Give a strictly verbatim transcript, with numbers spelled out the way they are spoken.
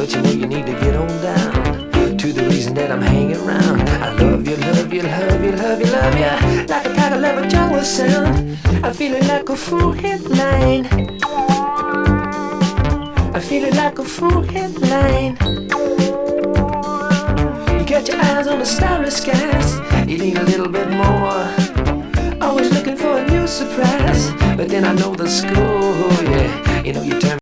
but you know you need to get on down to the reason that I'm hanging around. I love you, love you, love you, love you, love you, like a pack of leather jungle sound. I'm feeling like a full headline. I'm feeling like a full headline. You got your eyes on the starry skies, you need a little bit more. Always looking for a new surprise, but then I know the score, yeah. You know you turn